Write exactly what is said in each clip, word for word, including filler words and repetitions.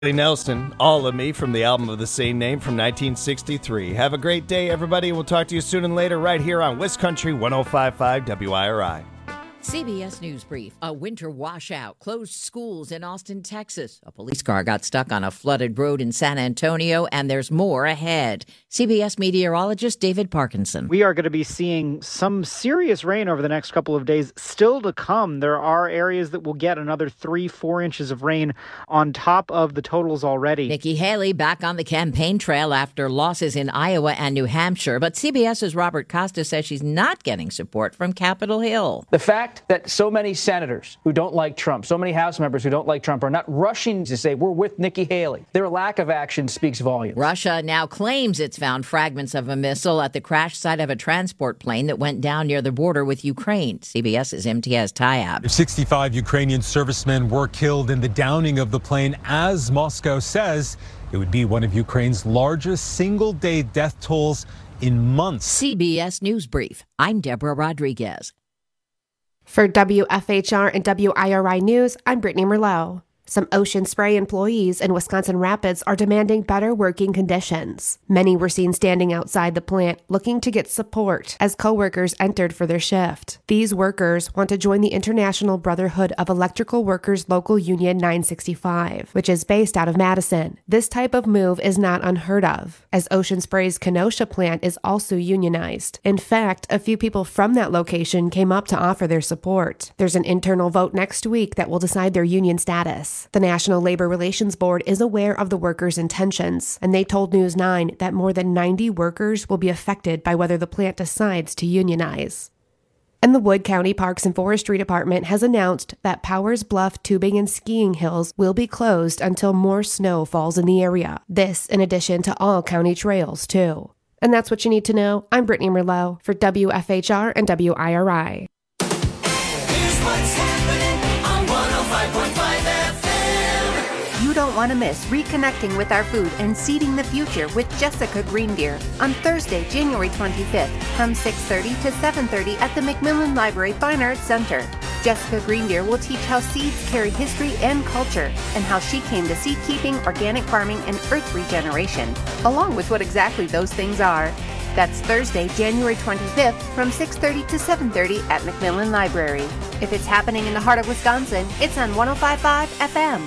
Nelson, All of Me, from the album of the same name from nineteen sixty-three. Have a great day, everybody. We'll talk to you soon and later right here on West Country one oh five point five W I R I. C B S News Brief. A winter washout closed schools in Austin, Texas. A police car got stuck on a flooded road in San Antonio, and there's more ahead. C B S meteorologist David Parkinson. We are going to be seeing some serious rain over the next couple of days still to come. There are areas that will get another three, four inches of rain on top of the totals already. Nikki Haley back on the campaign trail after losses in Iowa and New Hampshire, but CBS's Robert Costa says she's not getting support from Capitol Hill. The fact that so many senators who don't like Trump, so many House members who don't like Trump are not rushing to say, we're with Nikki Haley. Their lack of action speaks volumes. Russia now claims it's found fragments of a missile at the crash site of a transport plane that went down near the border with Ukraine. CBS's Imtiaz Tyab. sixty-five Ukrainian servicemen were killed in the downing of the plane, as Moscow says it would be one of Ukraine's largest single-day death tolls in months. C B S News Brief. I'm Deborah Rodriguez. For W F H R and W I R I News, I'm Brittany Merlot. Some Ocean Spray employees in Wisconsin Rapids are demanding better working conditions. Many were seen standing outside the plant looking to get support as coworkers entered for their shift. These workers want to join the International Brotherhood of Electrical Workers Local Union nine sixty-five, which is based out of Madison. This type of move is not unheard of, as Ocean Spray's Kenosha plant is also unionized. In fact, a few people from that location came up to offer their support. There's an internal vote next week that will decide their union status. The National Labor Relations Board is aware of the workers' intentions, and they told News nine that more than ninety workers will be affected by whether the plant decides to unionize. And the Wood County Parks and Forestry Department has announced that Powers Bluff Tubing and Skiing Hills will be closed until more snow falls in the area. This in addition to all county trails, too. And that's what you need to know. I'm Brittany Merlot for W F H R and W I R I. Here's what's happening on one oh five point five F M. You don't want to miss Reconnecting with Our Food and Seeding the Future with Jessica Greendeer on Thursday, January twenty-fifth from six thirty to seven thirty at the McMillan Library Fine Arts Center. Jessica Greendeer will teach how seeds carry history and culture and how she came to seed keeping, organic farming, and earth regeneration, along with what exactly those things are. That's Thursday, January twenty-fifth from six thirty to seven thirty at McMillan Library. If it's happening in the heart of Wisconsin, it's on one oh five point five F M.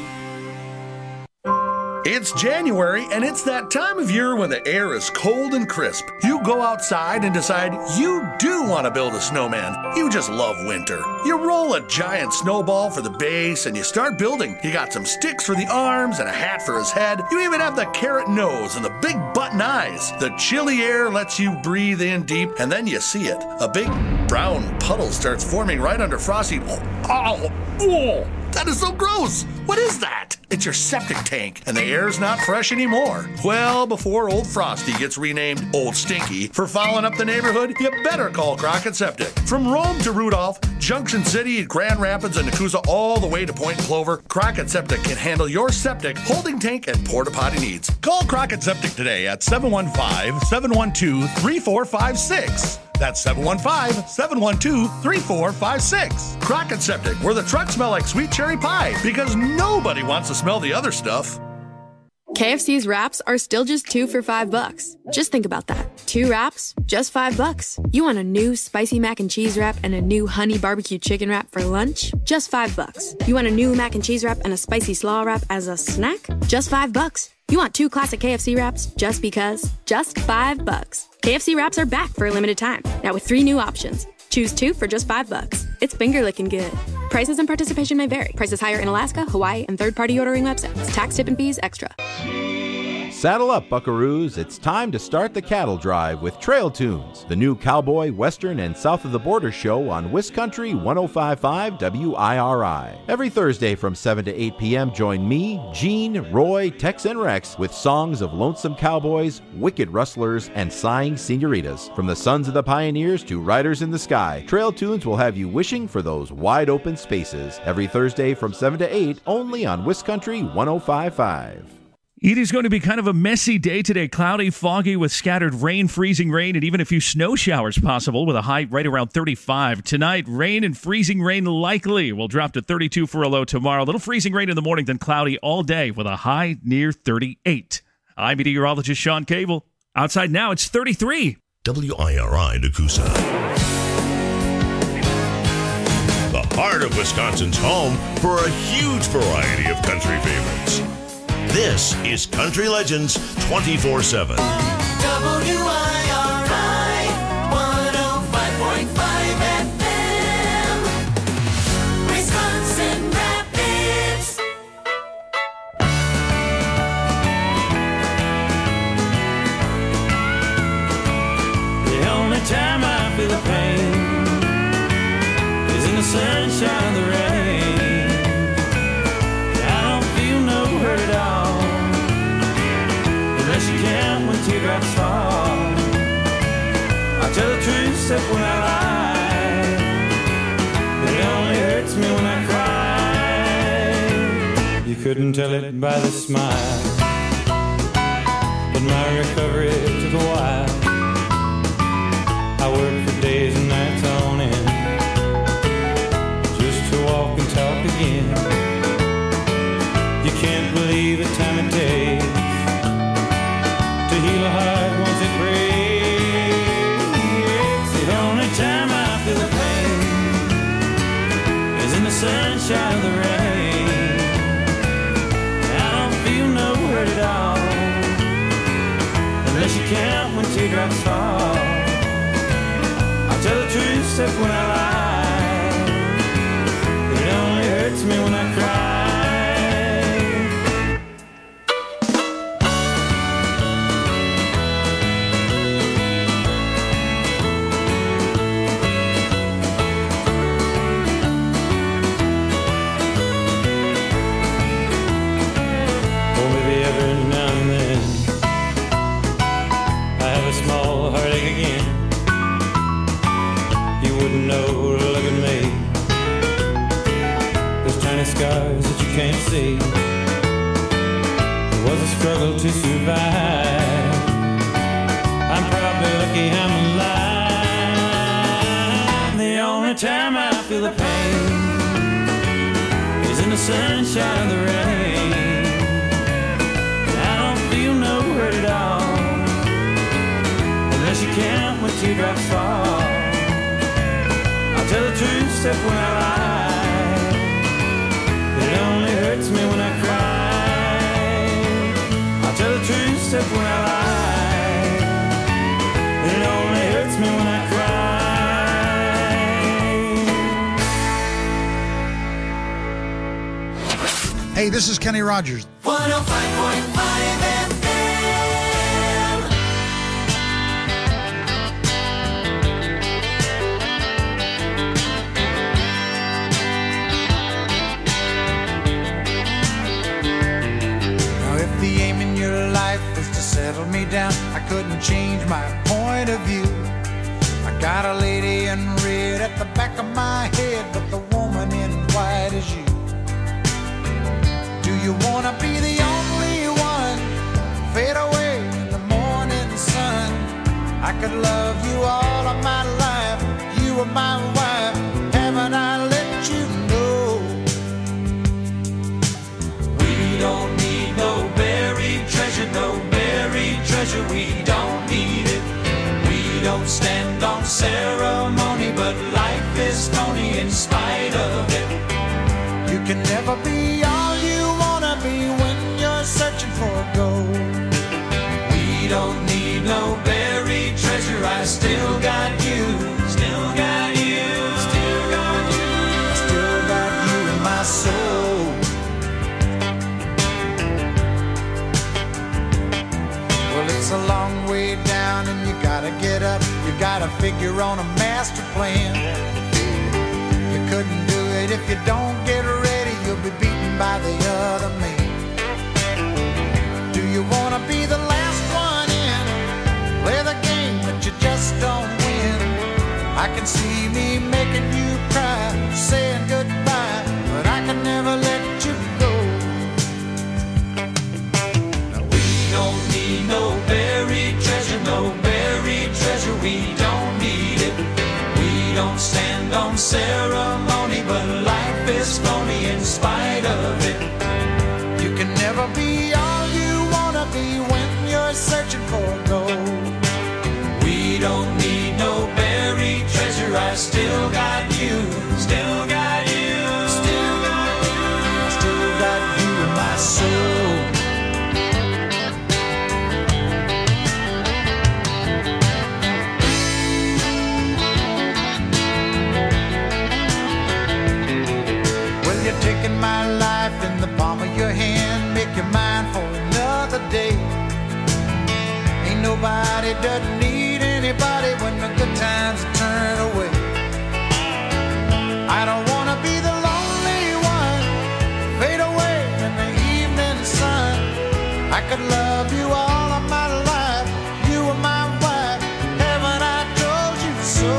It's January, and it's that time of year when the air is cold and crisp. You go outside and decide you do want to build a snowman. You just love winter. You roll a giant snowball for the base, and you start building. You got some sticks for the arms and a hat for his head. You even have the carrot nose and the big button eyes. The chilly air lets you breathe in deep, and then you see it. A big brown puddle starts forming right under Frosty. Oh, oh, that is so gross. What is that? It's your septic tank, and the air's not fresh anymore. Well, before old Frosty gets renamed Old Stinky for fouling up the neighborhood, you better call Crockett Septic. From Rome to Rudolph, Junction City, Grand Rapids, and Nakusa, all the way to Point Clover, Crockett Septic can handle your septic, holding tank, and porta potty needs. Call Crockett Septic today at seven one five, seven one two, three four five six. That's seven one five, seven one two, three four five six. Crockett Septic, where the trucks smell like sweet cherry pie, because nobody wants to smell the other stuff. K F C's wraps are still just two for five bucks. Just think about that. Two wraps, just five bucks. You want a new spicy mac and cheese wrap and a new honey barbecue chicken wrap for lunch? Just five bucks. You want a new mac and cheese wrap and a spicy slaw wrap as a snack? Just five bucks. You want two classic K F C wraps just because? Just five bucks. K F C wraps are back for a limited time. Now with three new options. Choose two for just five bucks. It's finger licking good. Prices and participation may vary. Prices higher in Alaska, Hawaii, and third-party ordering websites. Tax, tip, and fees extra. Saddle up, buckaroos. It's time to start the cattle drive with Trail Tunes, the new cowboy, western, and south of the border show on Wiscountry one oh five point five W I R I. Every Thursday from seven to eight p.m., join me, Gene, Roy, Tex, and Rex with songs of lonesome cowboys, wicked rustlers, and sighing senoritas. From the sons of the pioneers to riders in the sky, Trail Tunes will have you wishing for those wide-open spaces. Every Thursday from seven to eight, only on Wiscountry one oh five point five. It is going to be kind of a messy day today. Cloudy, foggy with scattered rain, freezing rain, and even a few snow showers possible with a high right around thirty-five. Tonight, rain and freezing rain likely. We'll drop to thirty-two for a low tomorrow. A little freezing rain in the morning, then cloudy all day with a high near thirty-eight. I'm meteorologist Sean Cable. Outside now, it's thirty-three. W I R I Nakusa. The heart of Wisconsin's home for a huge variety of country favorites. This is Country Legends twenty-four seven. W I R I one oh five point five F M, Wisconsin Rapids. The only time I feel the pain is in the sunshine of the rain. I don't feel no hurt at all, unless you can when teardrops fall. I tell the truth except when I lie, but it only hurts me when I cry. You couldn't tell it by the smile, but my recovery took a while. I worked for days and nights on end, just to walk and talk again. You can't believe the time it takes to heal a heart once it breaks. The only time I feel the pain is in the sunshine of the rain. I don't feel no hurt at all, unless you count when teardrops fall. I tell the truth except when I lie, but it only hurts me when I cry. Scars that you can't see. It was a struggle to survive. I'm probably lucky I'm alive. The only time I feel the pain is in the sunshine of the rain. I don't feel no hurt at all, unless you count when teardrops fall. I'll tell the truth except when I lie. It only hurts me when I cry. I'll tell the truth except when I lie. It only hurts me when I cry. Hey, this is Kenny Rogers. one oh five point five F M. The aim in your life was to settle me down. I couldn't change my point of view. I got a lady in red at the back of my head, but the woman in white is you. Do you wanna be the only one? Fade away in the morning sun. I could love you all of my life. You were my wife. Haven't I let you know? We don't need no buried treasure, no buried treasure, we don't need it. We don't stand on ceremony, but life is phony in spite of it. You can never be all you wanna be when you're searching for gold. We don't need no buried treasure, I still got you, still got you, still got you, I still got you in my soul. It's a long way down and you gotta get up. You gotta figure on a master plan. You couldn't do it if you don't get ready. You'll be beaten by the other man. Do you wanna be the last one in? Play the game but you just don't win. I can see me making you cry, saying goodbye, but I can never let you go. Now we don't need it. We don't stand on ceremony, but life is phony in spite of it. You can never be all you wanna be when you're searching for gold. We don't need no buried treasure. I still got you, still got you, still got you, still got you in my soul. Well, you're taking my life in the palm of your hand, make your mind for another day. Ain't nobody doesn't need anybody when the good times turn away. I don't wanna be the lonely one, fade away in the evening sun. I could love you all of my life, you were my wife, heaven I told you so.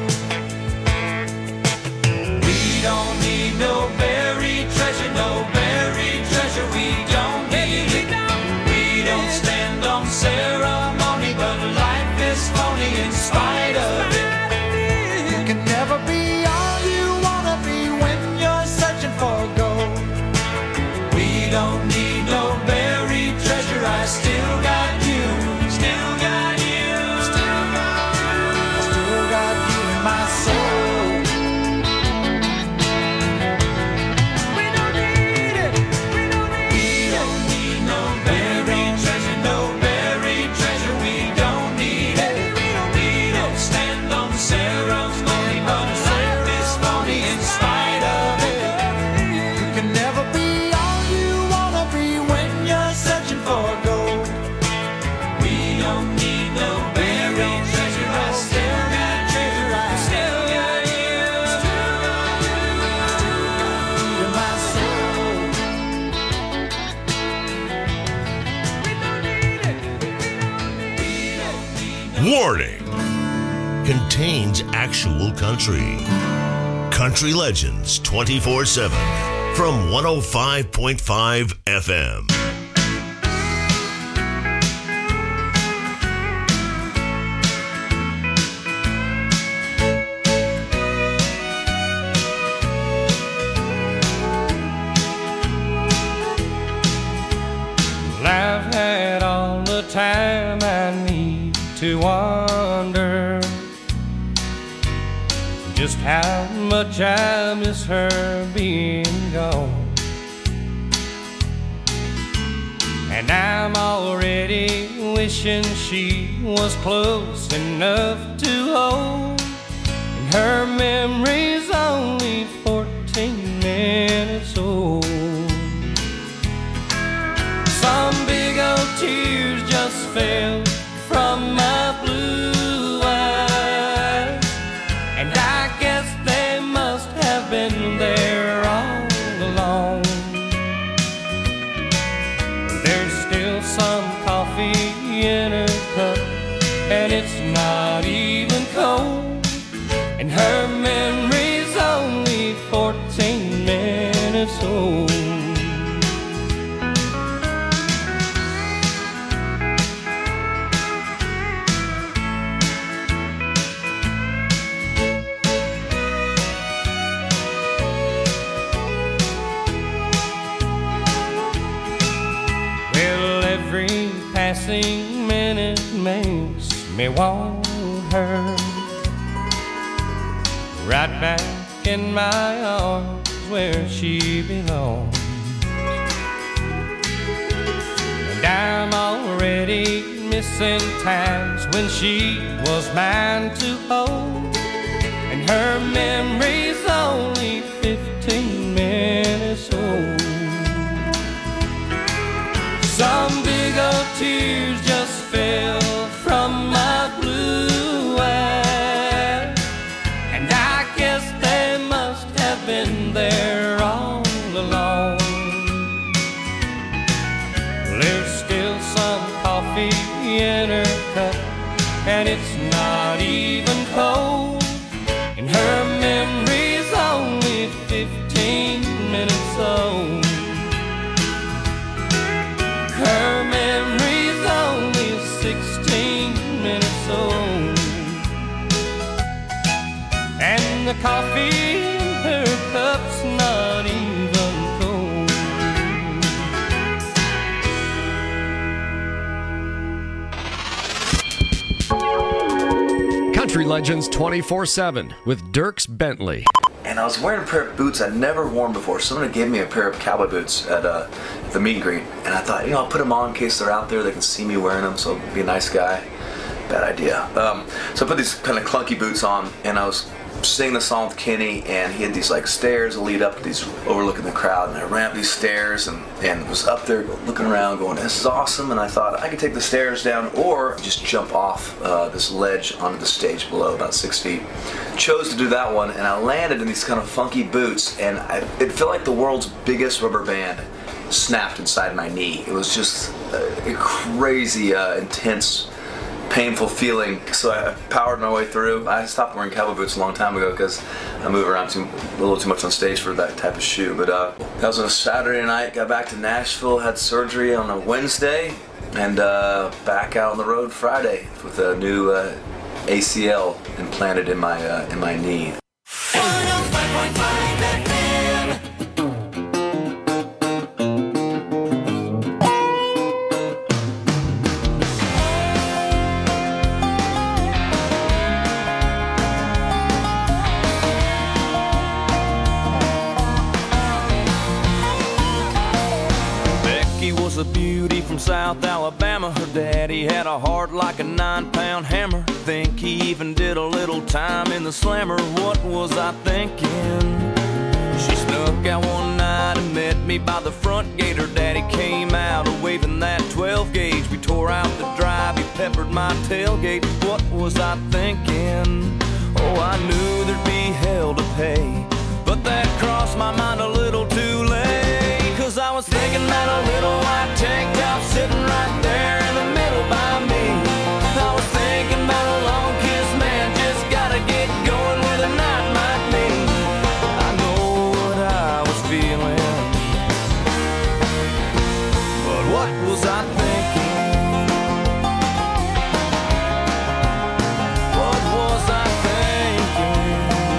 We don't need no buried treasure, no buried treasure. We don't need it. We don't stand on ceremony, but life is phony in spite of it. You can never be all you wanna be when you're searching for gold. We don't need no buried treasure. I still got you, still got you, still got you, still got you in my soul. We don't need it. We don't need, we don't need no buried treasure, no buried treasure. We don't need it. We don't need it. Stand on ceremony, but life is phony in spite of it. You can never be all you wanna be when you're searching for gold. We don't need no buried treasure. I still got you, still got you, still got you, still got you in my soul. We don't need it. We don't need no Warning. Contains actual country. Country Legends twenty-four seven from one oh five point five F M. Well, I've had all the time I need to wonder just how much I miss her being gone. And I'm already wishing she was close enough to hold. And her memory's only fourteen minutes old. Some big old tears just fell from my blue eyes, and I guess they must have been there all along. There's still some coffee in her cup, and it's not even cold, and her memory's only fourteen minutes old. Passing minute makes me want her right back in my arms where she belongs. And I'm already missing times when she was mine to hold, and her memory's only fifteen minutes old. Some big old tears just fell from my blue eyes, and I guess they must have been there all along. There's still some coffee in her cup, and it's not even cold, and her memory's only fifteen minutes old. Her memory's only sixteen minutes old. coffee in her cup's not even cold. Country Legends twenty-four seven with Dierks Bentley. And I was wearing a pair of boots I'd never worn before. Someone gave me a pair of cowboy boots at uh, the meet and greet, and I thought, you know, I'll put them on in case they're out there. They can see me wearing them, so I'll be a nice guy. Bad idea. Um, so I put these kind of clunky boots on, and I was singing the song with Kenny, and he had these like stairs that lead up to these overlooking the crowd, and I ran up these stairs and, and was up there looking around going, this is awesome, and I thought I could take the stairs down or just jump off uh, this ledge onto the stage below about six feet. Chose to do that one, and I landed in these kind of funky boots, and I, it felt like the world's biggest rubber band snapped inside my knee. It was just a, a crazy, uh, intense, painful feeling. So I powered my way through. I stopped wearing cowboy boots a long time ago because I move around too, a little too much on stage for that type of shoe. But uh, that was on a Saturday night. Got back to Nashville, had surgery on a Wednesday, and uh, back out on the road Friday with a new uh, A C L implanted in my uh, in my knee. A beauty from South Alabama. Her daddy had a heart like a nine-pound hammer. Think he even did a little time in the slammer. What was I thinking? She snuck out one night and met me by the front gate. Her daddy came out waving that twelve gauge. We tore out the drive, he peppered my tailgate. What was I thinking? Oh, I knew there'd be hell to pay, but that crossed my mind a little too late. Cause I was thinking about a little white tank top sitting right there in the middle by me. I was thinking about a long kiss, man, just gotta get going where the night might lead. I know what I was feeling, but what was I thinking? What was I thinking?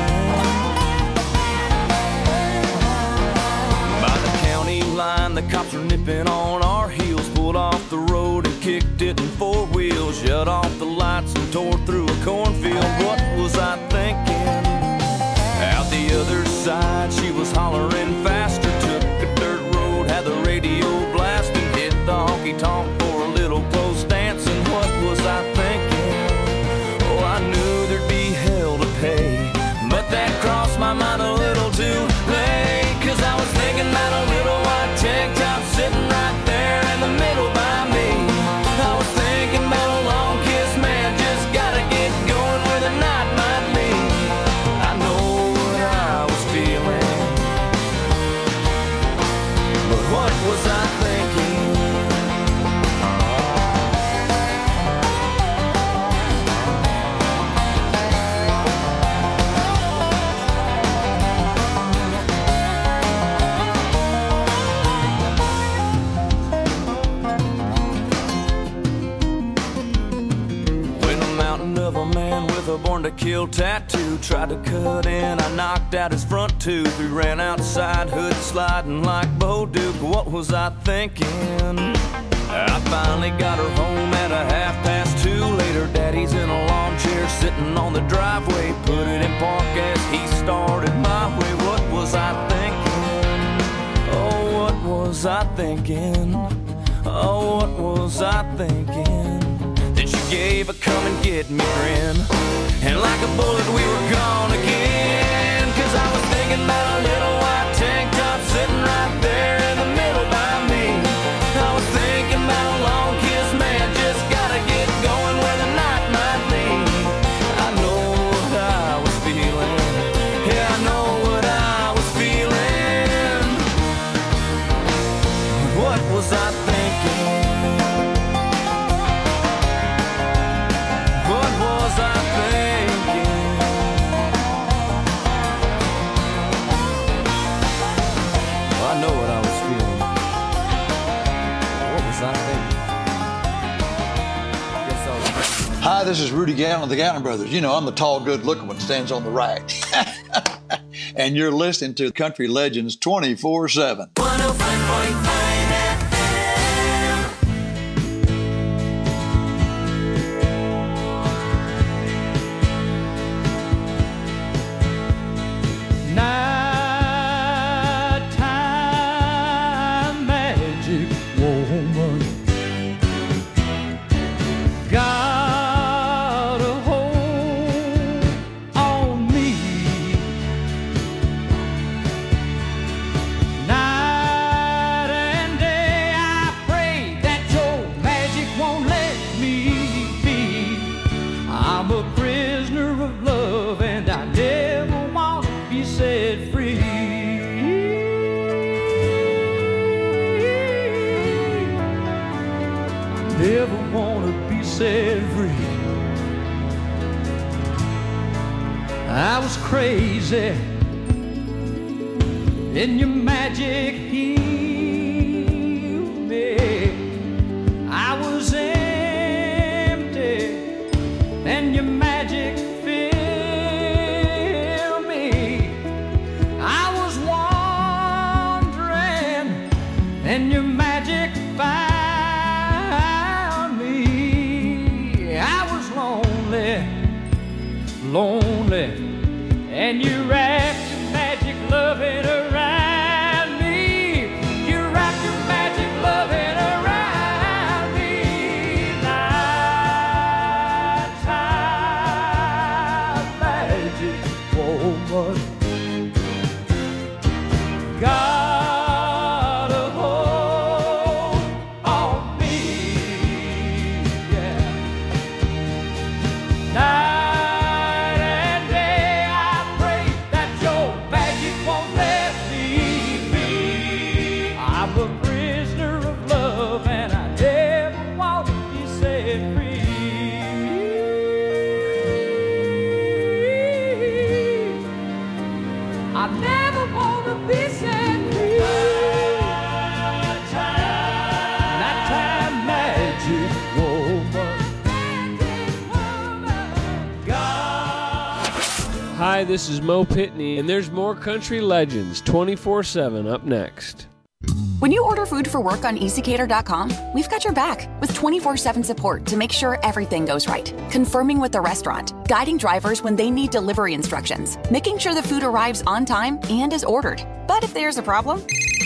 By the county line, the cops were nipping on our heels, pulled off the road and kicked it in four wheels, shut off the lights and tore through a cornfield. What was I thinking? Out the other side, she was hollering faster, took a dirt road, had the radio blasting, hit the honky-tonk for a little close dancing. What was I thinking? Oh, I knew there'd be hell to pay, but that crossed my mind a little too late. Cause I was thinking about a little white tank top sitting right there in the middle by me. I was thinking about a long kiss, man, just gotta get going where the night might lead. I know what I was feeling, but what was I thinking? A born to kill tattoo tried to cut in, I knocked out his front tooth. We ran outside, hood sliding like Bo Duke. What was I thinking? I finally got her home at a half past two. Later, daddy's in a lawn chair sitting on the driveway. Put it in park as he started my way. What was I thinking? Oh, what was I thinking? Oh, what was I thinking? Then she gave a come and get me grin, and like a bullet we were gone again. Cause I was thinking about a little white tank top sitting right there in the middle by me. I was thinking about a long kiss, man, just gotta get going where the night might lead. I know what I was feeling, yeah, I know what I was feeling. What was I thinking? What was I thinking? Hi, this is Rudy Gallon of the Gallon Brothers. You know, I'm the tall, good-looking one that stands on the right. And you're listening to Country Legends twenty-four seven. one oh five point five F M. Nighttime magic woman, got a hold on me. Night and day I pray that your magic won't let me be. I'm a prisoner of love and I never want to be set free. Never wanna be set free. I was crazy, and your magic healed me. I was empty, and your magic filled me. I was wandering, and your magic found lonely, and you wrapped your magic loving around me. You wrapped your magic loving around me. Nighttime magic woman, got a hold on me. Yeah. Night Hi, this is Mo Pitney, and there's more Country Legends twenty-four seven up next. When you order food for work on easy cater dot com, we've got your back with twenty-four seven support to make sure everything goes right. Confirming with the restaurant, guiding drivers when they need delivery instructions, making sure the food arrives on time and is ordered. But if there's a problem...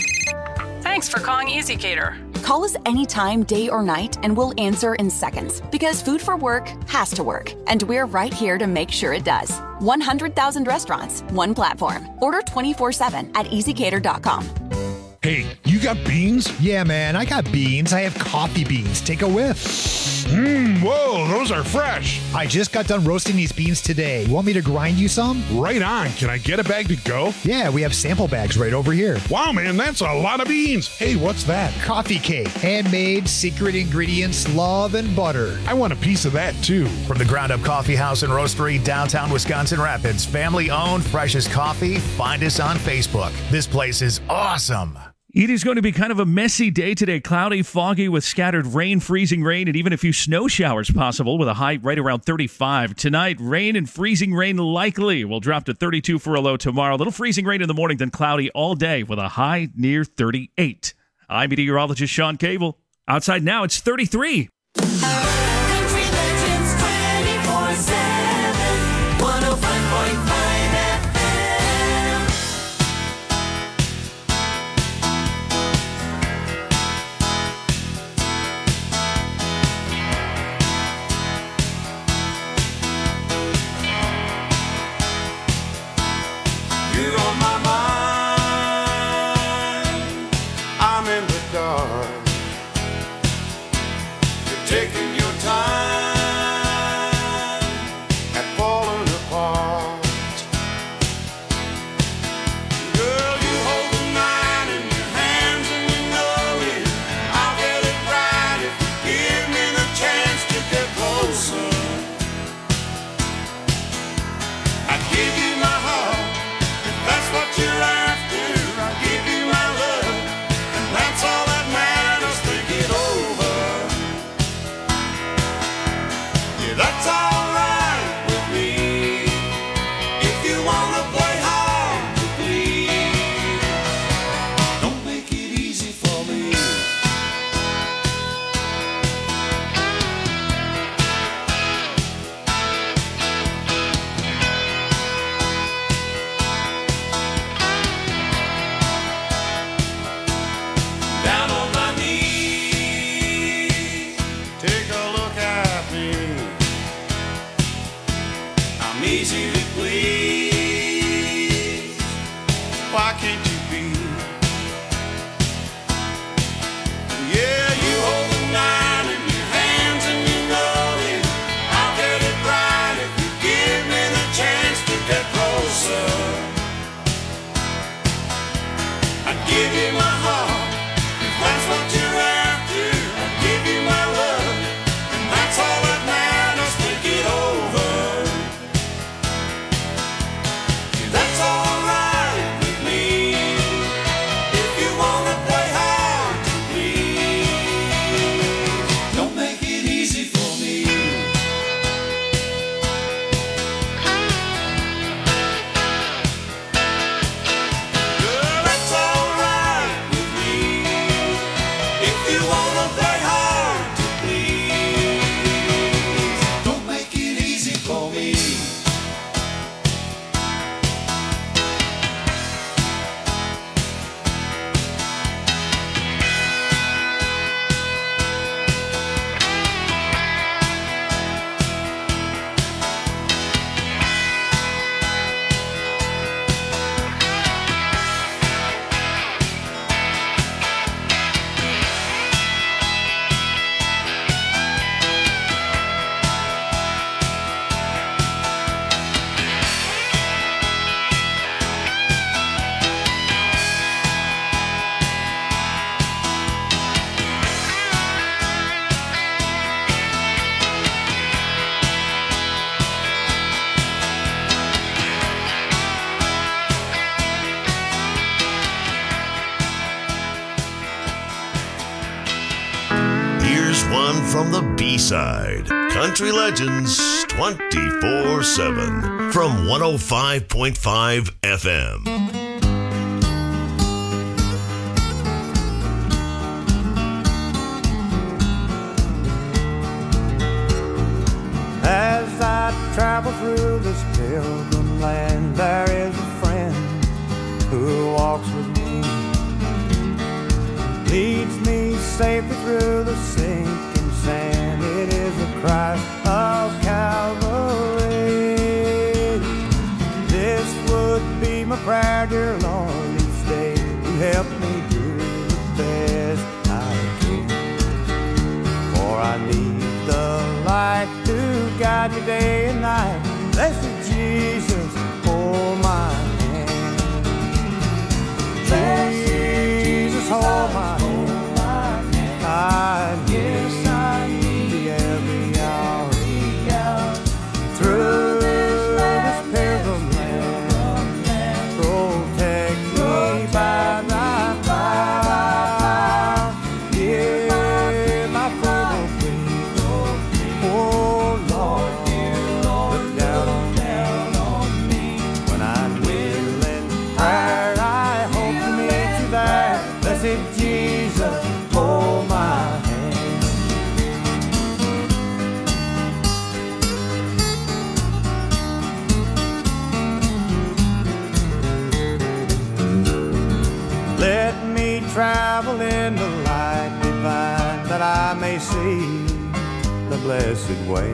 Thanks for calling ezCater. Call us anytime, day or night, and we'll answer in seconds. Because food for work has to work, and we're right here to make sure it does. one hundred thousand restaurants, one platform. Order twenty-four seven at easy cater dot com. Hey, you got beans? Yeah, man, I got beans. I have coffee beans. Take a whiff. Mmm, whoa, those are fresh. I just got done roasting these beans today. You want me to grind you some? Right on. Can I get a bag to go? Yeah, we have sample bags right over here. Wow, man, that's a lot of beans. Hey, what's that? Coffee cake. Handmade, secret ingredients, love, and butter. I want a piece of that, too. From the Ground Up Coffee House and Roastery, downtown Wisconsin Rapids, family-owned, freshest coffee. Find us on Facebook. This place is awesome. It is going to be kind of a messy day today. Cloudy, foggy with scattered rain, freezing rain, and even a few snow showers possible with a high right around thirty-five. Tonight, rain and freezing rain likely. We'll drop to thirty-two for a low tomorrow. A little freezing rain in the morning, then cloudy all day with a high near thirty-eight. I'm meteorologist Sean Cable. Outside now, it's thirty-three. Country Legends twenty-four seven, one oh five point five F M. You're on my mind, I'm in the dark. You're taking your time and falling apart. Girl, you hold the night in your hands and you know it. I'll get it right if you give me the chance to get closer. I give you my heart. That's what you're after. I give you my love, and that's all that matters. Think it over. Here's one from the B-side. Country Legends twenty-four seven from one oh five point five F M. As I travel through this pilgrim land, there is a friend who walks with me, leads me safely through the sinking sand. It is the Christ of Calvary. This would be my prayer, dear Lord, each day to help me do the best I can. For I need the light to guide me day and night. Blessed Jesus, hold my hand. Jesus, hold my hand. I need, I need thee every hour. Through this pilgrim land, protect me by thy power. Hear my feeble plea. Oh Lord, look down on me. When I kneel in prayer, I hope to meet you there. Blessed Jesus, hold my hand. Let me travel in the light divine, that I may see the blessed way.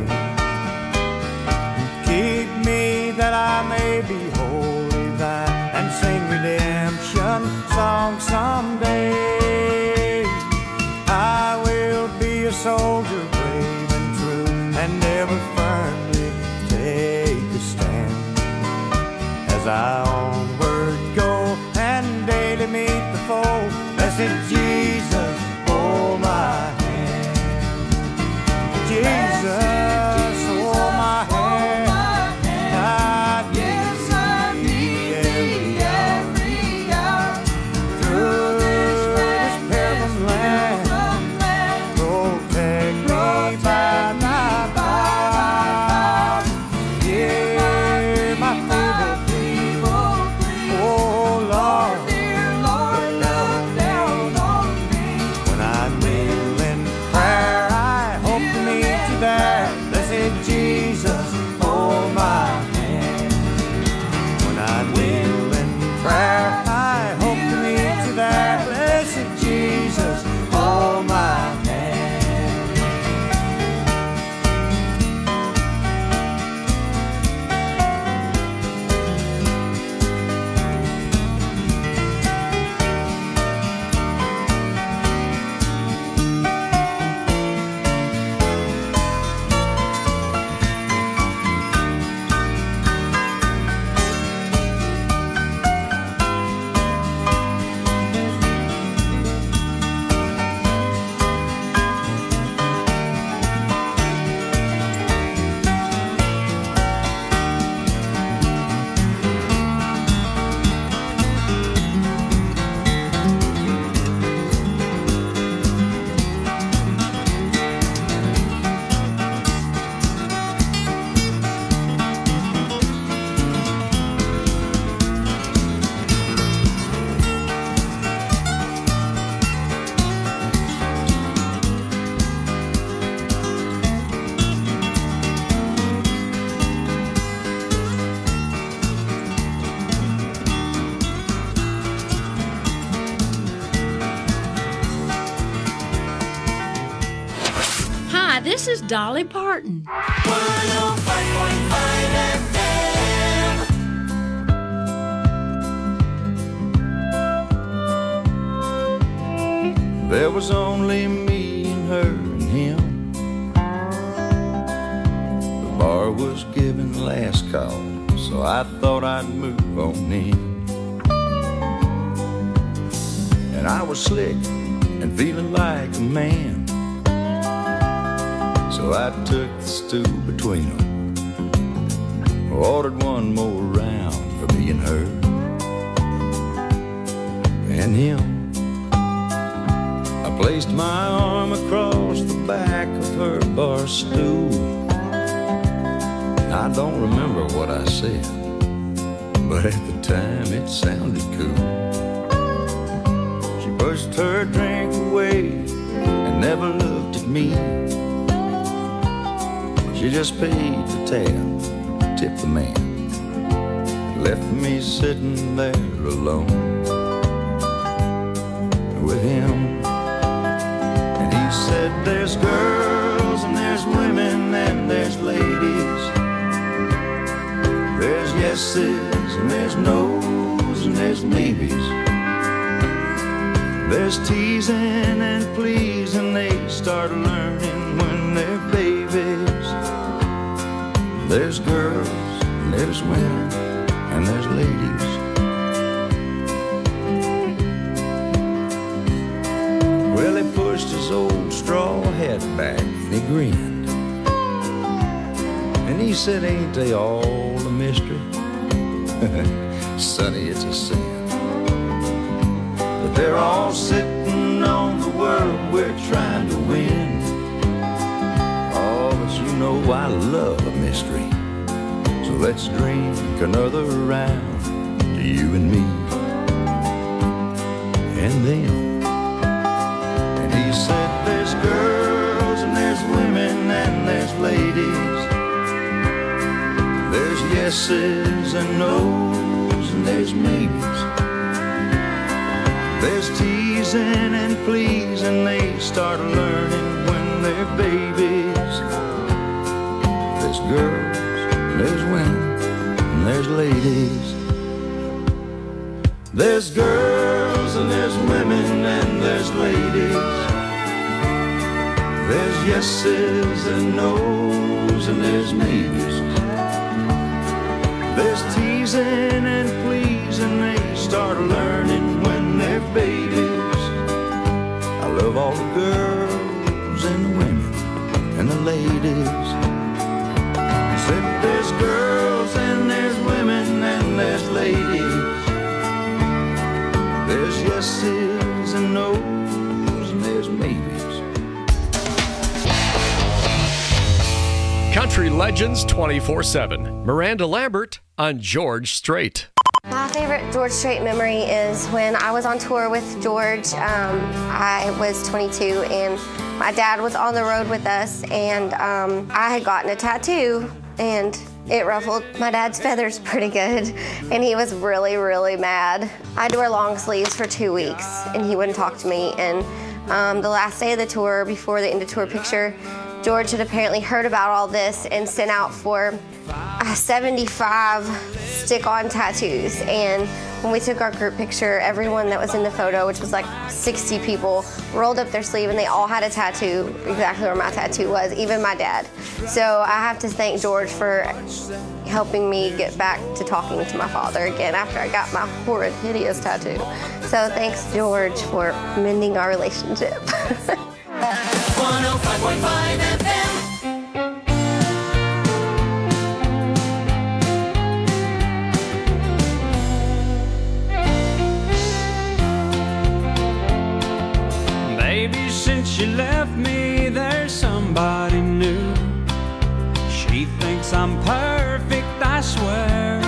Keep me that I may be wholly thine, and sing redemption song someday. I will be a soldier brave and true, and ever firmly take a stand, as I onward go and daily meet the foe. Blessed Jesus, hold my hand. Jesus, hold my hand. I Yes, I need thee every hour. through this pilgrim land, protect me by thy power. Hear my feeble plea. Oh Lord, look down on me. When I kneel in prayer, I hope to meet you there. Blessed Jesus, hold my hand. When I kneel in prayer, I hope to meet you there. Blessed Jesus, hold my hand. Hi, this is Dolly Parton. There was only me and her and him. The bar was giving last call, so I thought I'd move on in. And I was slick and feeling like a man, so I took the stool between them, ordered one more round for me and her and him. I placed my arm across the bar stool. I don't remember what I said, but at the time it sounded cool. She pushed her drink away and never looked at me. She just paid the tab, tipped the man, and left me sitting there alone with him. And he said, there's girls and there's women and there's ladies. There's yeses and there's nos and there's maybes. There's teasing and pleasing, they start learning when they're babies. There's girls and there's women and there's ladies. Well, he pushed his old straw hat back and he grinned. And he said, ain't they all a mystery? Sonny, it's a sin. But they're all sitting on the world we're trying to win. Oh, but you know I love a mystery. So let's drink another round to you and me and them. And he said, there's girls and there's women and there's ladies. There's yeses and nos and there's maybes. There's teasing and pleasing, they start learning when they're babies. There's girls, and there's women, and there's ladies. There's girls and there's women and there's ladies. There's yeses and nos and there's maybes. There's teasing and pleasing, they start learning when they're babies. I love all the girls and the women and the ladies. I said there's girls and there's women and there's ladies. There's yeses and nos and there's maybes. Country Legends twenty-four seven. Miranda Lambert on George Strait. My favorite George Strait memory is when I was on tour with George. Um, I was twenty-two and my dad was on the road with us, and um, I had gotten a tattoo and it ruffled my dad's feathers pretty good, and he was really, really mad. I had to wear long sleeves for two weeks and he wouldn't talk to me. And um, the last day of the tour, before the end of tour picture, George had apparently heard about all this and sent out for uh, seventy-five stick-on tattoos. And when we took our group picture, everyone that was in the photo, which was like sixty people, rolled up their sleeve and they all had a tattoo exactly where my tattoo was, even my dad. So I have to thank George for helping me get back to talking to my father again after I got my horrid, hideous tattoo. So thanks, George, for mending our relationship. one oh five point five F M. Baby, since you left me, there's somebody new. She thinks I'm perfect, I swear.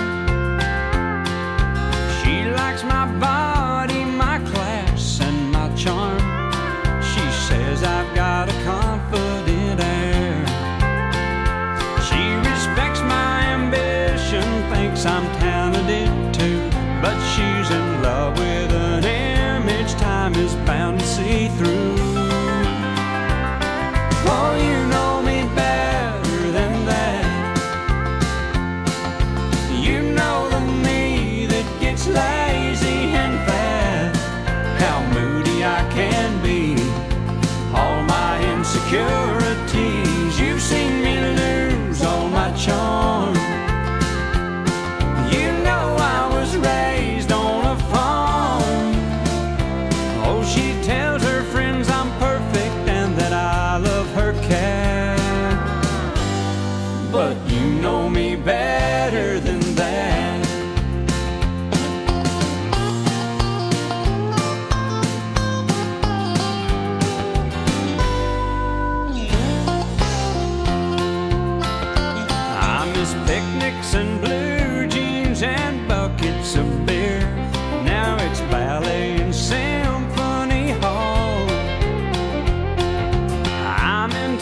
She likes my body, my class, and my charm. She says I've got a confident air. She respects my ambition, thinks I'm talented too, but she's in love with an image time is bound to see through. Oh, you know me better than that. You know the me that gets lazy and fat, how moody I can be, all my insecurities. You've seen me lose all my charm. You know I was raised on a farm. Oh, she tells her friends I'm perfect and that I love her cat. But you know me better than that.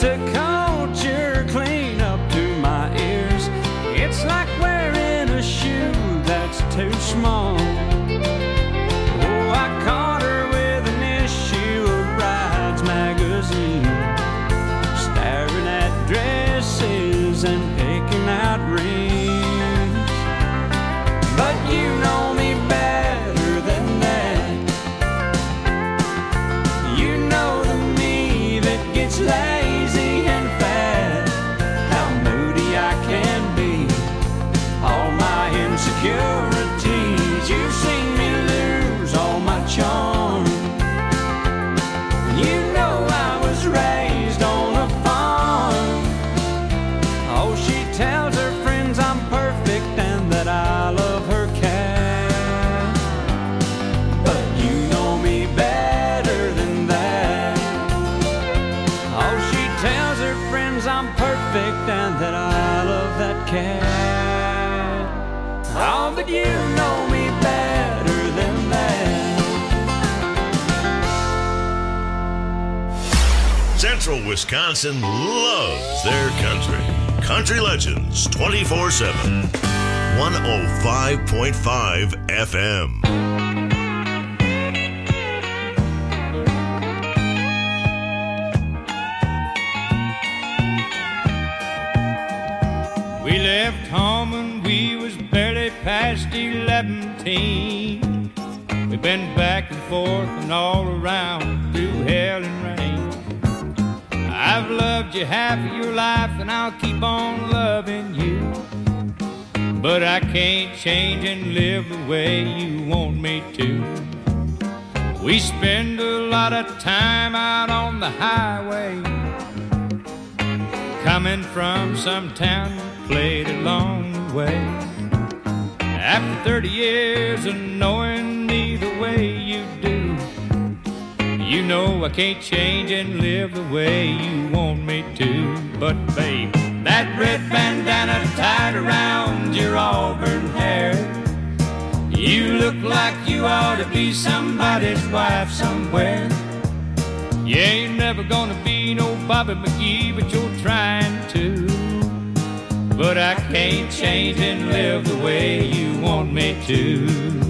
It's a culture clean up to my ears. It's like wearing a shoe that's too small. Oh, I caught her with an issue of Brides magazine, staring at dresses and picking out rings. But you know me better than that. You know the me that gets lazy and fat, how moody I can be, all my insecurities. You've seen me lose all my charm. You know I was raised on a farm. Oh, she tells her friends I'm perfect and that I love her cat. But you know me better than that. Oh, she tells her friends I'm perfect and that I love that cat. Oh, but you know me better than that. Central Wisconsin loves their country. Country Legends twenty-four seven. one oh five point five F M. We left home when we was barely past eleven. We've been back and forth and all around through hell and rain. I've loved you half of your life and I'll keep on loving you. But I can't change and live the way you want me to. We spend a lot of time out on the highway, coming from some town played along the way. After thirty years of knowing me the way you do, you know I can't change and live the way you want me to. But babe, that red bandana tied around your auburn hair, you look like you ought to be somebody's wife somewhere. You ain't never gonna be no Bobby McGee, but you're trying to. But I can't change and live the way you want me to.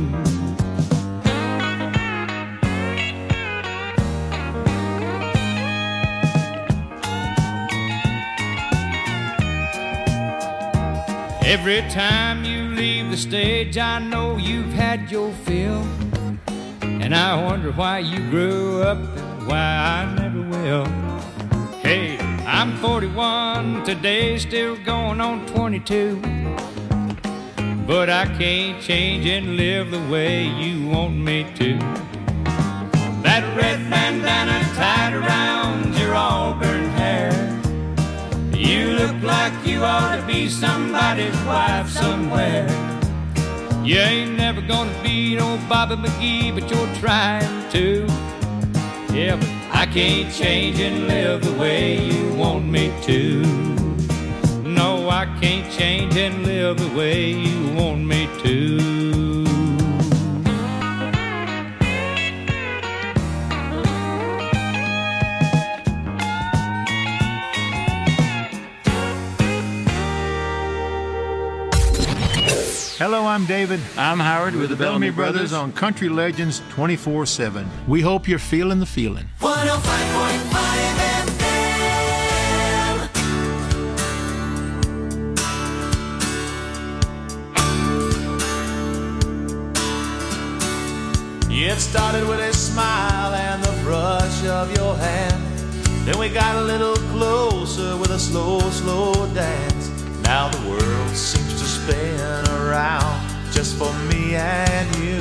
Every time you leave the stage, I know you've had your fill, and I wonder why you grew up and why I never will. Hey, I'm forty-one today, still going on twenty-two, but I can't change and live the way you want me to. That red bandana tied around your auburn hair, you look like you ought to be somebody's wife somewhere. You ain't never gonna be no Bobby McGee, but you're trying to. Yeah, but I can't change and live the way you want me to. No, I can't change and live the way you want me to. Hello, I'm David. I'm Howard with the Bellamy Brothers on Country Legends twenty-four seven. We hope you're feeling the feeling. one oh five point five F M. It started with a smile and the brush of your hand. Then we got a little closer with a slow, slow dance. Now the world seems to spin around just for me and you.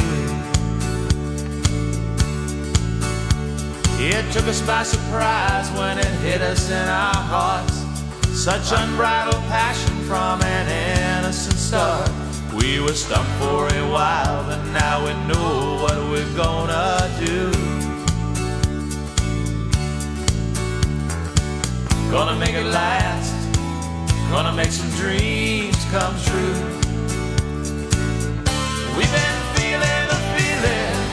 It took us by surprise when it hit us in our hearts. Such unbridled passion from an innocent start. We were stumped for a while, but now we know what we're gonna do. Gonna make it last, gonna make some dreams come true. We've been feeling the feeling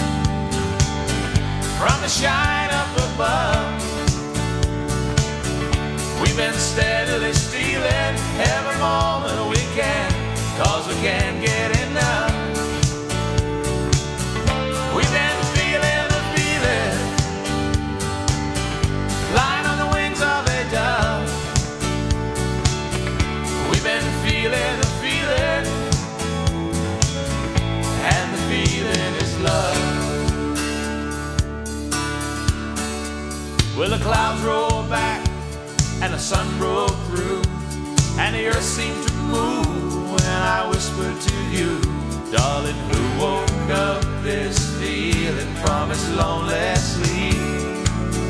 from the shine up above. been steadily stealing every moment we can, cause we can't get enough. We've been feeling the feeling, flying on the wings of a dove. We've been feeling the feeling, and the feeling is love. Well, the clouds rolled back and the sun broke through, and the earth seemed to move when I whispered to you, darling, who woke up this feeling from its lonely sleep?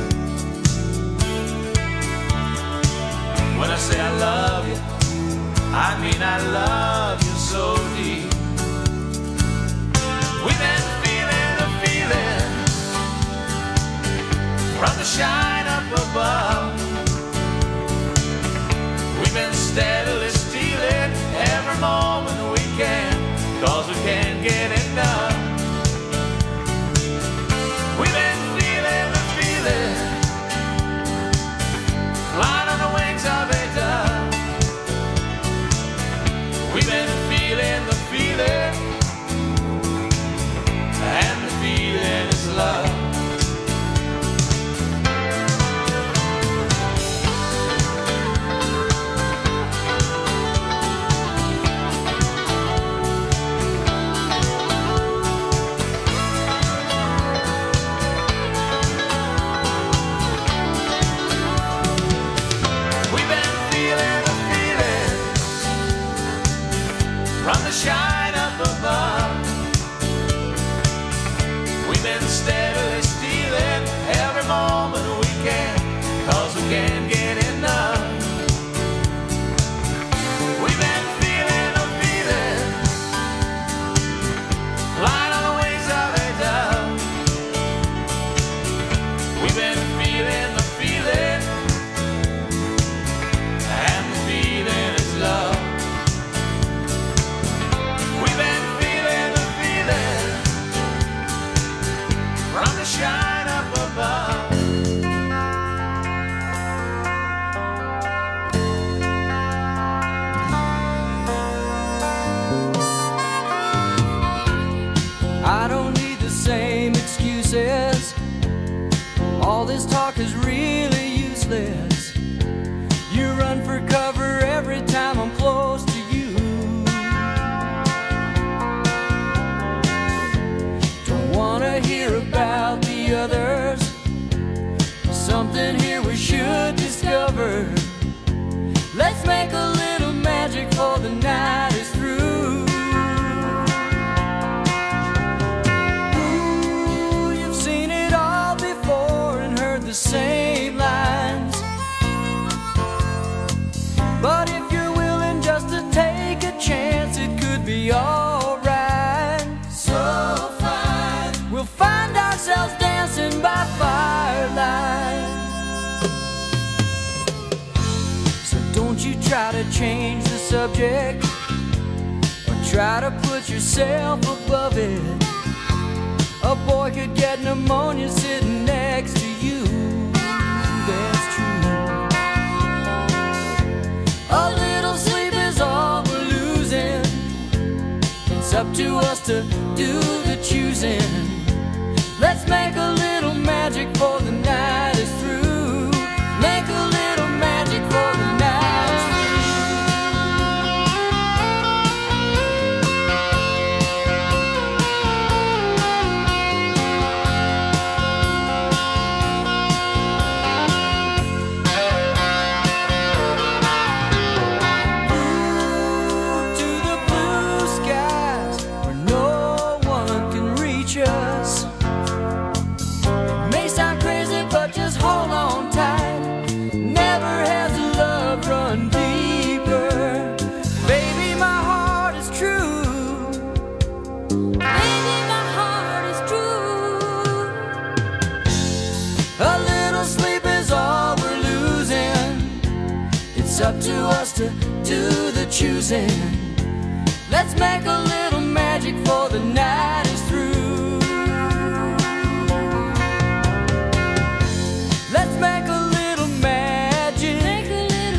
When I say I love you, I mean I love you so deep. We've been feeling the feeling from the shine up above. We've been steadily stealing every moment we can, cause we can't get enough. We've been feeling the feeling, flying on the wings of a dove. We've been feeling the feeling, and the feeling is love. From the shine up above, we've been steadily stealing every moment we can, cause we can't get enough. We've been feeling the feeling, flying on the wings of a dove. We've been feeling the feeling, and the feeling is love. From the shine up above, I don't need the same excuses. All this talk is really useless. You run for cover every time I'm close to you. Don't wanna hear about the others. Something here we should discover. Let's make a little magic for the night is through. Ooh, you've seen it all before and heard the same lines. But if you're willing just to take a chance, it could be alright. So fine, we'll find ourselves dancing by firelight. So don't you try to change the subject, or try to put yourself above it. A boy could get pneumonia sitting next to you. That's true. A little sleep is all we're losing. It's up to us to do the choosing. Let's make a little magic for the night is through. Make a little magic for the night is up to us to do the choosing. Let's make a little magic for the night is through. Let's make a little magic. Make a little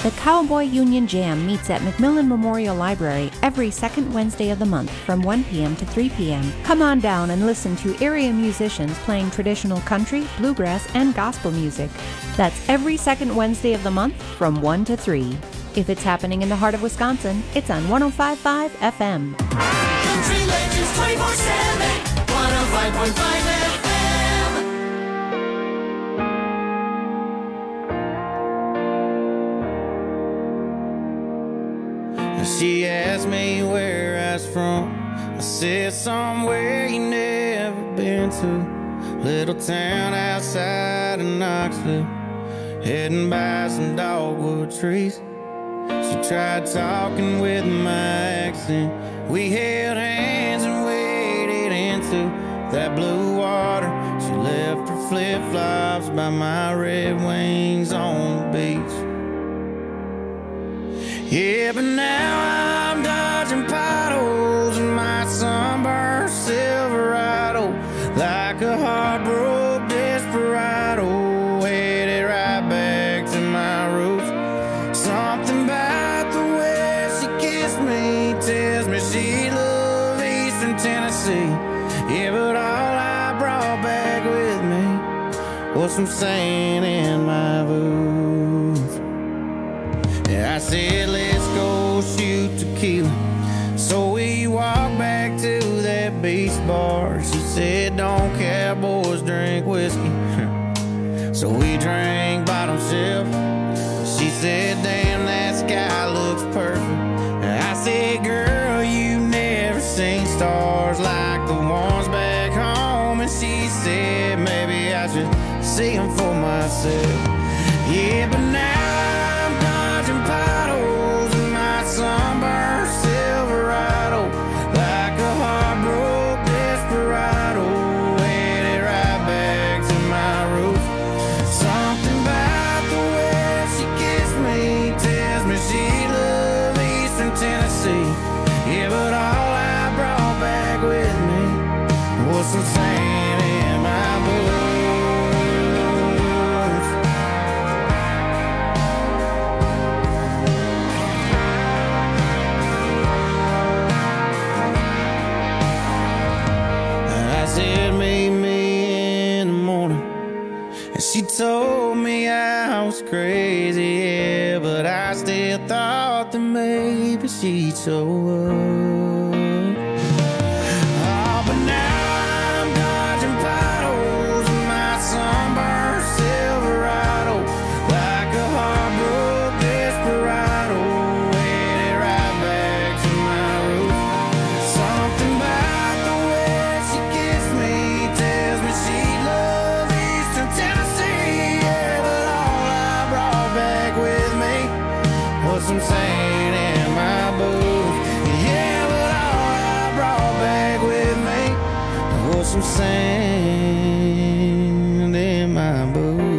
The Cowboy Union Jam meets at McMillan Memorial Library every second Wednesday of the month from one p.m. to three p.m. Come on down and listen to area musicians playing traditional country, bluegrass, and gospel music. That's every second Wednesday of the month from one to three. If it's happening in the heart of Wisconsin, it's on one oh five point five F M. Country Legends twenty-four seven, one oh five point five F M. She asked me where I was from. I said somewhere you never been to. Little town outside of Knoxville, heading by some dogwood trees. She tried talking with my accent. We held hands and waded into that blue water. She left her flip-flops by my Red Wings on the beach. Yeah, but now I'm dodging potholes in my sunburned Silverado, like a heartbroken desperado, headed right back to my roots. Something about the way she kissed me tells me she loved Eastern Tennessee. Yeah, but all I brought back with me was some sand in my boots. Yeah, I said, let's go shoot tequila. So we walked back to that beach bar. She said, don't cowboys drink whiskey. So we drank bottom shelf. She said, damn, that sky looks perfect. I said, girl, you never seen stars like the ones back home. And she said, maybe I should see them for myself. Yeah, but now potholes in my sunburned Silverado, like a heartbroken desperado, headed right back to my roots. Something about the way she kissed me tells me she loved Eastern Tennessee. Yeah, but all I brought back with me was some sand in my boots. She told me I was crazy, yeah, but I still thought that maybe she'd show up. Oh, but now I'm dodging potholes in my sunburned Silverado, like a heartbroken desperado, headed right back to my roots. Something about the way she kissed me tells me she loves Eastern Tennessee. Some sand in my boots. Yeah, but all I brought back with me was some sand in my boots.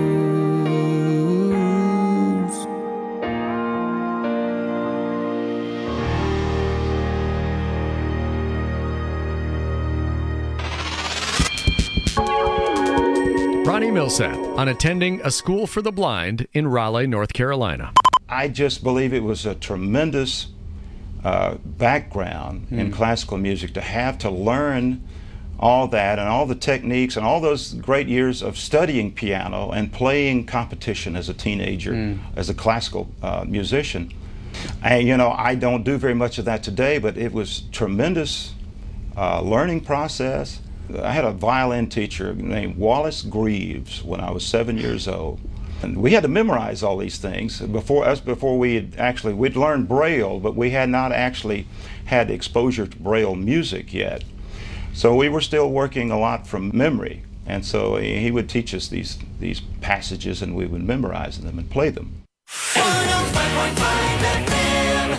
Ronnie Millsap on attending a school for the blind in Raleigh, North Carolina. I just believe it was a tremendous uh, background mm. in classical music to have to learn all that and all the techniques and all those great years of studying piano and playing competition as a teenager, mm. as a classical uh, musician. And, you know, I don't do very much of that today, but it was tremendous uh, learning process. I had a violin teacher named Wallace Greaves when I was seven years old. And we had to memorize all these things before us. Before we had actually, we'd learned Braille, but we had not actually had exposure to Braille music yet. So we were still working a lot from memory. And so he would teach us these these passages, and we would memorize them and play them. one oh five point five F M.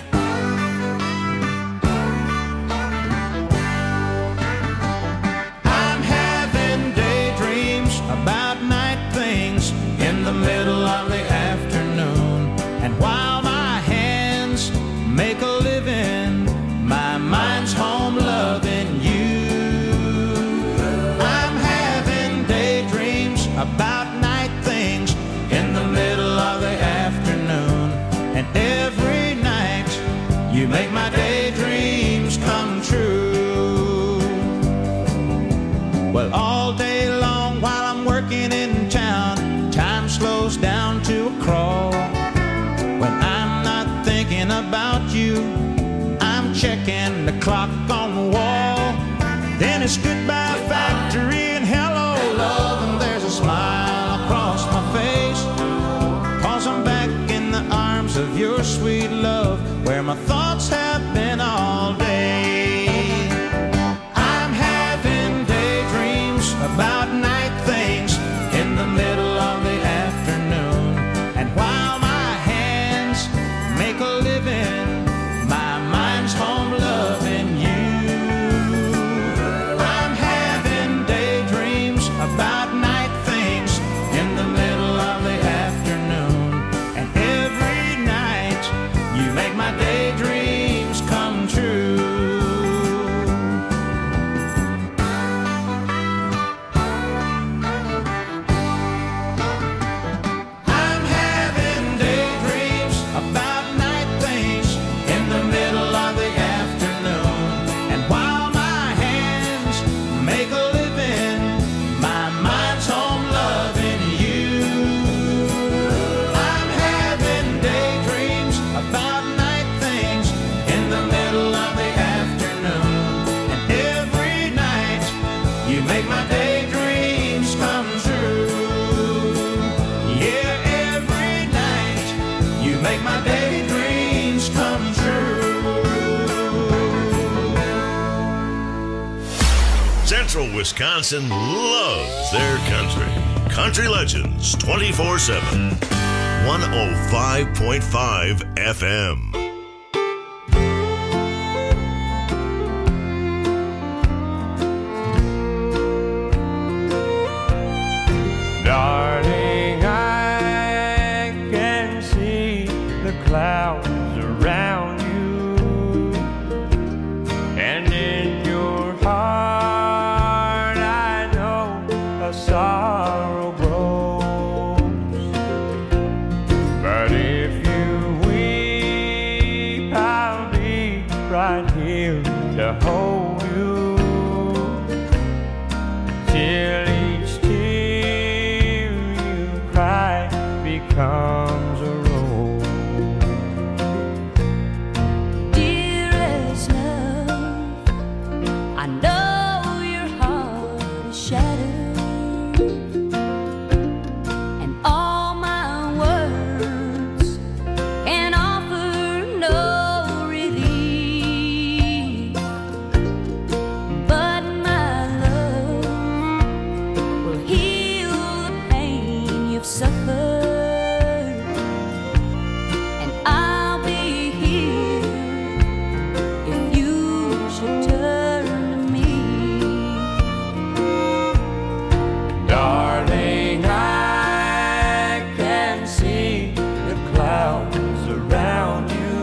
I'm having daydreams about night things in the middle of the afternoon, and while my hands make a living, my mind's home loving you. I'm having daydreams about night things in the middle of the afternoon, and Well, all day long while I'm working in town, time slows down to a crawl. When I'm not thinking about you, I'm checking the clock on the wall. Then it's goodbye factory and hello love, and there's a smile across my face, 'cause I'm back in the arms of your sweet love, where my thoughts have been all day. I'm having daydreams about night things in the middle of the afternoon, and while my hands make a living, my mind's home loving you. I'm having daydreams about night things in the middle of the afternoon, and every night you make my daydreams come true. I'm having daydreams about night things in the middle of the afternoon, and while my hands make a living, my mind's home loving you. I'm having daydreams about night things in the middle of the afternoon, and every night you make my daydreams come true. Yeah, every night you make my daydreams come true. Central Wisconsin loves their country. Country Legends twenty-four seven. one oh five point five F M. Darling, I can see the clouds around you, and in your heart I know a sorrow grows. But if you weep, I'll be right here to hold you till each tear you cry becomes a rose. Dearest love, I know your heart is shattered, and all my words can offer no relief. But my love will heal the pain you've suffered, and I'll be here if you should turn to me. Darling, I can see the clouds around you,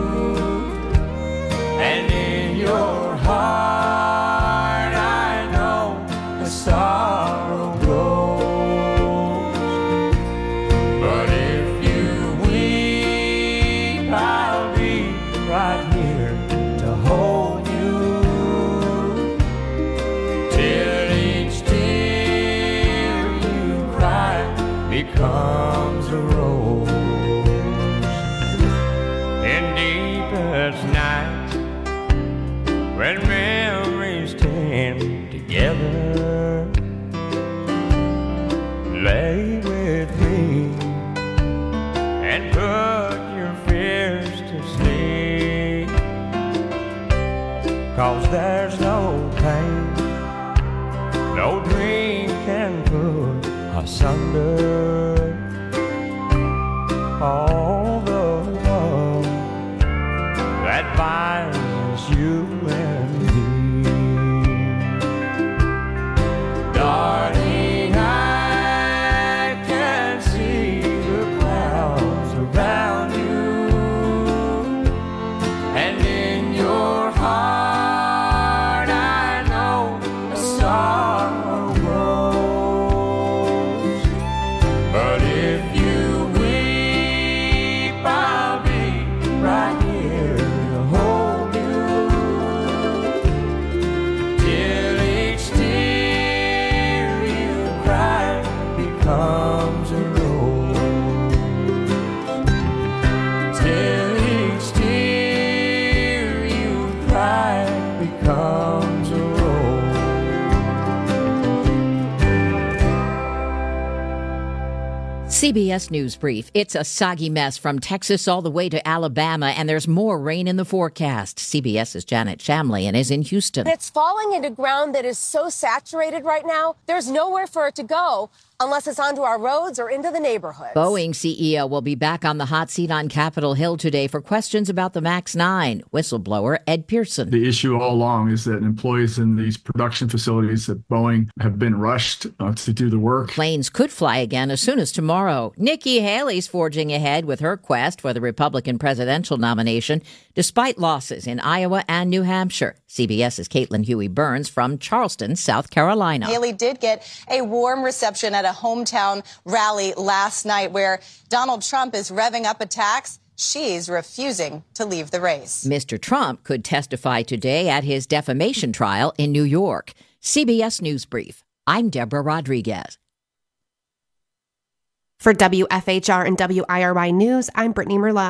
and in your heart I know a sorrow grows. But if you weep, I'll be right here to hold you till each tear you cry becomes a rose. In deepest night, when memories tend together, lay with me and put your fears to sleep, 'cause there's no pain no dream can put asunder. All the love that binds you and me. Darling, I can see the clouds around you, and in your heart I know a sorrow grows. But C B S News Brief. It's a soggy mess from Texas all the way to Alabama, and there's more rain in the forecast. CBS's Janet Shamlian is in Houston. It's falling into ground that is so saturated right now, there's nowhere for it to go unless it's onto our roads or into the neighborhoods. Boeing C E O will be back on the hot seat on Capitol Hill today for questions about the MAX nine. Whistleblower Ed Pearson. The issue all along is that employees in these production facilities at Boeing have been rushed uh, to do the work. Planes could fly again as soon as tomorrow. Nikki Haley's forging ahead with her quest for the Republican presidential nomination, despite losses in Iowa and New Hampshire. CBS's Caitlin Huey-Burns from Charleston, South Carolina. Haley did get a warm reception at a hometown rally last night where Donald Trump is revving up attacks. She's refusing to leave the race. Mister Trump could testify today at his defamation trial in New York. C B S News Brief. I'm Deborah Rodriguez. For W F H R and W I R Y News, I'm Brittany Merlot.